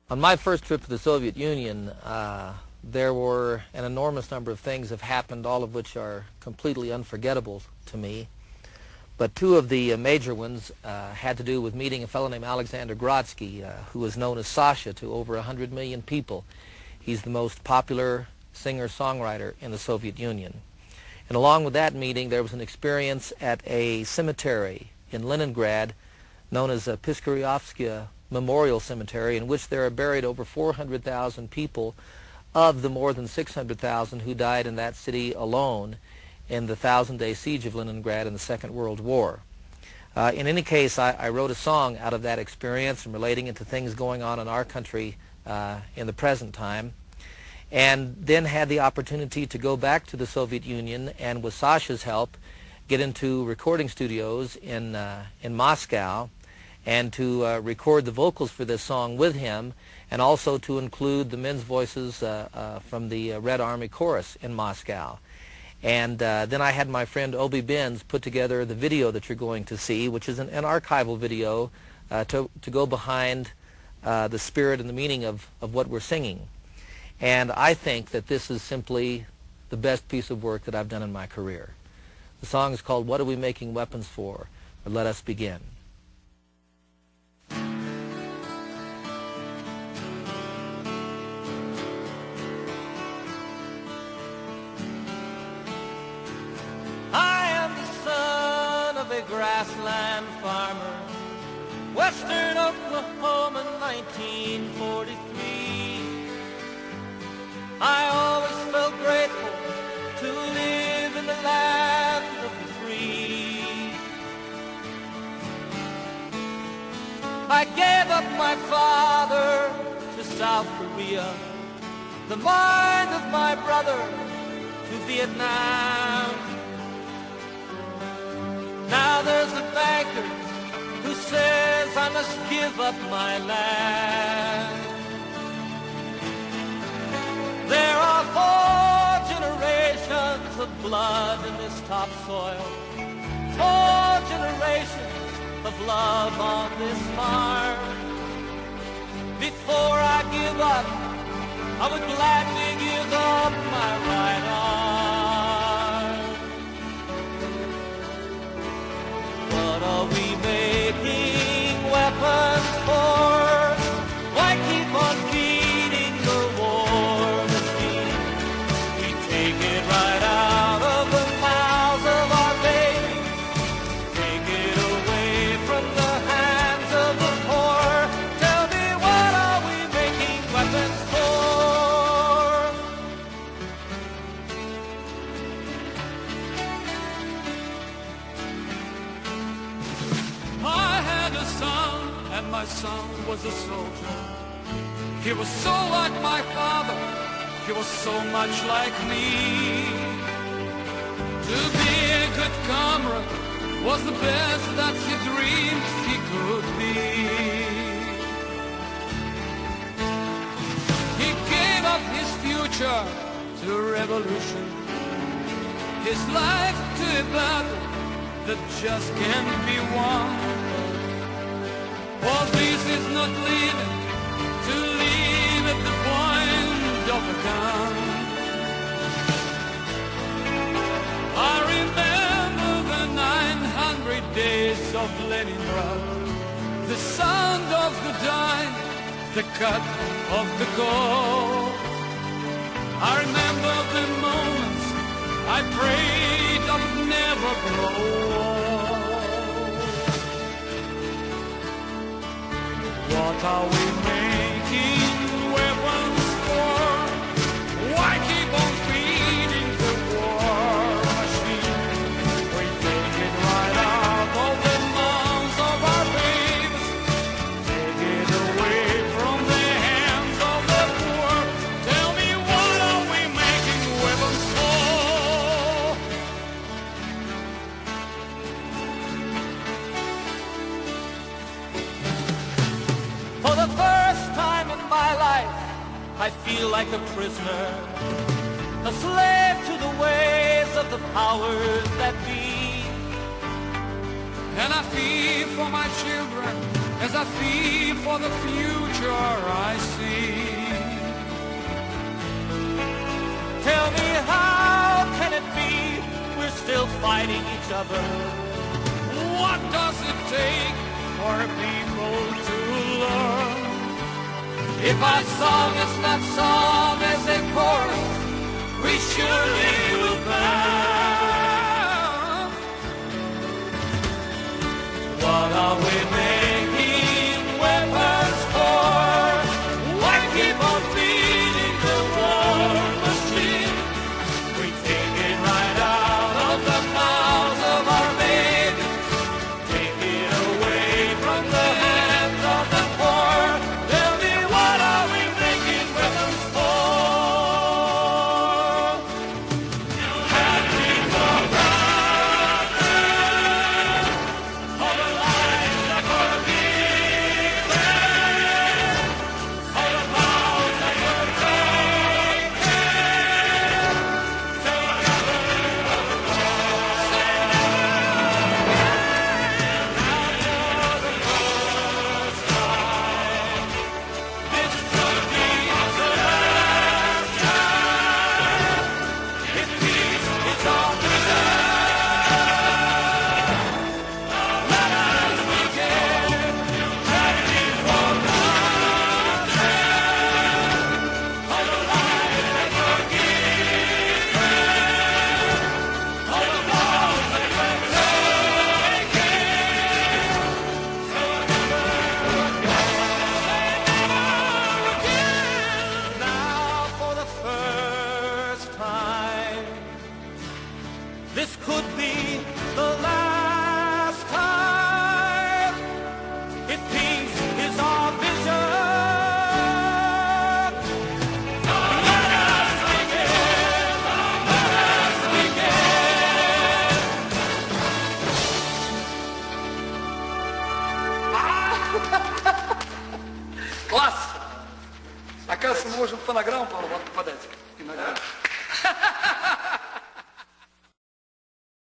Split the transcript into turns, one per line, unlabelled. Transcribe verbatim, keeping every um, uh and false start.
On my first trip to the Soviet Union, uh, there were an enormous number of things that have happened, all of which are completely unforgettable to me. But two of the uh, major ones uh, had to do with meeting a fellow named Alexander Grodsky, uh, who is known as Sasha to over a hundred million people. He's the most popular singer-songwriter in the Soviet Union. And along with that meeting, there was an experience at a cemetery in Leningrad known as uh, Piskaryovskaya Memorial Cemetery, in which there are buried over four hundred thousand people of the more than six hundred thousand who died in that city alone in the thousand-day siege of Leningrad in the Second World War. Uh, in any case, I, I wrote a song out of that experience and relating it to things going on in our country uh, in the present time, and then had the opportunity to go back to the Soviet Union and, with Sasha's help, get into recording studios in, uh, in Moscow, and to uh, record the vocals for this song with him, and also to include the men's voices uh, uh, from the uh, Red Army Chorus in Moscow. And uh, then I had my friend Obi Benz put together the video that you're going to see, which is an, an archival video uh, to, to go behind uh, the spirit and the meaning of, of what we're singing. And I think that this is simply the best piece of work that I've done in my career. The song is called What Are We Making Weapons For? Or Let Us Begin.
Grassland farmer, Western Oklahoma, nineteen forty-three. I always felt grateful to live in the land of the free. I gave up my father to South Korea, the mind of my brother to Vietnam. Now there's a banker who says I must give up my land. There are four generations of blood in this topsoil, four generations of love on this farm. Before I give up, I would gladly give up my right arm. What are we making weapons for? Why keep on feeding the war machine? We take it right out of the mouths of our babies, take it away from the hands of the poor. Tell me, what are we making weapons for?
I had a son, and my son was a soldier. He was so like my father, he was so much like me. To be a good comrade was the best that he dreamed he could be. He gave up his future to revolution, his life to a battle that just can't be won. All this is not living, to live at the point of a gun. I remember the nine hundred days of Leningrad, the sound of the dime, the cut of the cord. I remember the moments I prayed I would never grow old. What are we making weapons for? Why keep on feeding the war machine? We take it right out of the mouths of our babes, take it away from the hands of the poor. Tell me, what are we making weapons for?
For the first time in my life, I feel like a prisoner, a slave to the ways of the powers that be.
And I feel for my children as I feel for the future I see.
Tell me, how can it be we're still fighting each other?
What does it take for people to learn?
If our song is not sung as a chorus, we surely will burn. What are we making weapons for? Why keep on feeding the war machine? We take it right out of the mouths of our babies, take it away from the hands of the poor. Tell me, what are we making weapons for? Have we forgotten all the lives that were given, all the vows that were taken, together this could be the last time. If peace is all we deserve, let us begin. Have we forgotten all the lives that were given, all the vows that were taken? Now for the first time, this could be the last time. If peace is our vision, let us begin, let us begin.
Класс! Оказывается, мы можем фонограмму попадать иногда.